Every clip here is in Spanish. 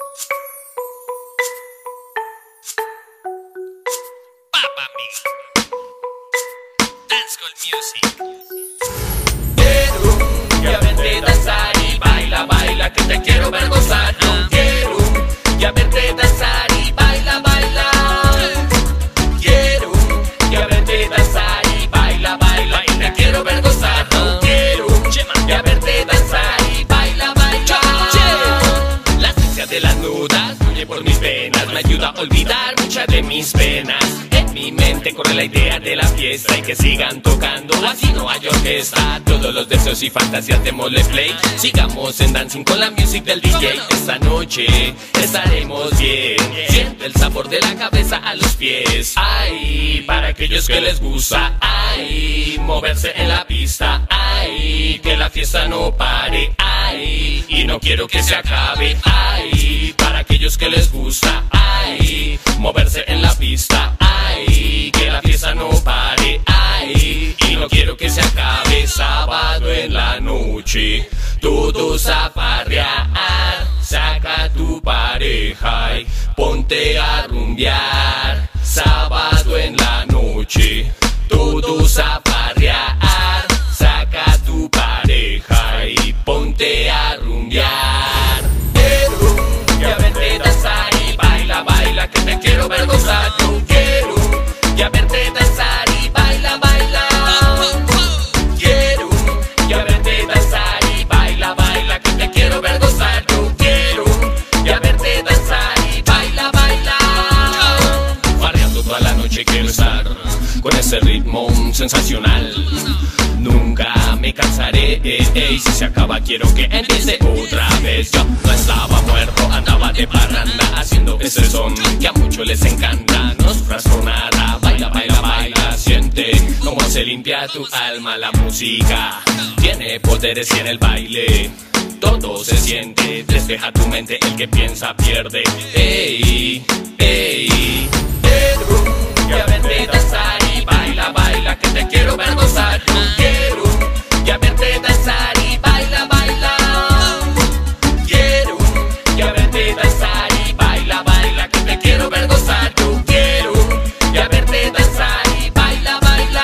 Papa Me, Dancehall Music. Quiero verte danzar y baila, baila, que te quiero ver gozar. Yo quiero verte danzar y baila, baila. Quiero verte danzar y baila, baila, y te quiero ver gozar. Yo quiero verte danzar y baila, baila. La esencia de las nudas fluye por mis venas, me ayuda a olvidar muchas de mis penas. En mi mente corre la idea de la fiesta y que sigan tocando, así no hay orquesta. Todos los deseos y fantasías démosle play. Sigamos en dancing con la music del DJ. Esta noche estaremos bien. Siente el sabor de la cabeza a los pies. Ay, para aquellos que les gusta. Ay, moverse en la pista. Ay, que la fiesta no pare. Ay, y no quiero que se acabe. Ay, para aquellos que les gusta. Ay, moverse en la pista. Ay, que la fiesta no pare. Ay, y no quiero que se acabe. Sábado en la noche, todos a farrear. Saca tu pareja y ponte a rumbear. Sábado en la noche, todos a farrear. Saca tu pareja y ponte a rumbear. Quiero verte danzar y baila, baila, que te quiero ver gozar. Yo quiero verte danzar y baila, baila. Quiero verte danzar y baila, baila, que te quiero ver gozar. Yo quiero verte danzar y baila, baila. Farreando toda la noche quiero estar con ese ritmo sensacional. Nunca me cansaré, y si se acaba quiero que empiece otra vez. Yo no estaba muerto, andaba de parranda, haciendo ese son que a muchos les encanta. No sufras por nada, baila, baila, baila. Siente cómo se limpia tu alma. La música tiene poderes y en el baile todo se siente. Despeja tu mente, el que piensa pierde. Ey, ey. Quiero verte danzar y baila, baila, que te quiero ver gozar. Yo quiero verte danzar y baila, baila. Quiero verte danzar y baila, baila, que te quiero ver gozar. Yo quiero verte danzar y baila, baila.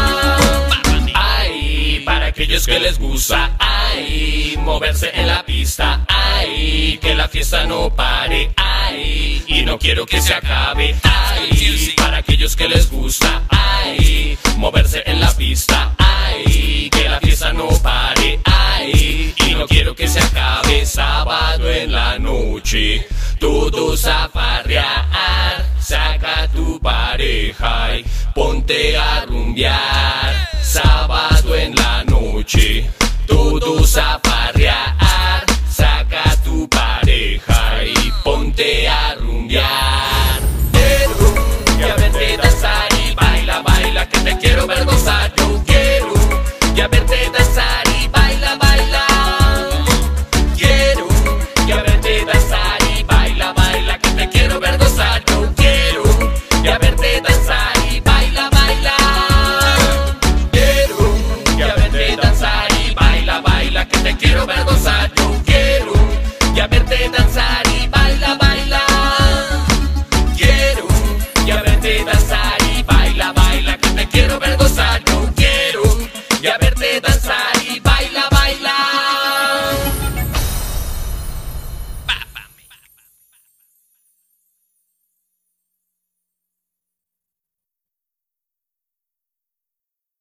Ay, para aquellos que les gusta. Ay, moverse en la pista. Ay, que la fiesta no pare. Ay, y no quiero que se acabe. Ay, para aquellos que les gusta. Ay, moverse en la pista. Ay, que la fiesta no pare. Ay, y no quiero que se acabe. Sábado en la noche, todos a farrear. Saca tu pareja y ponte a rumbear.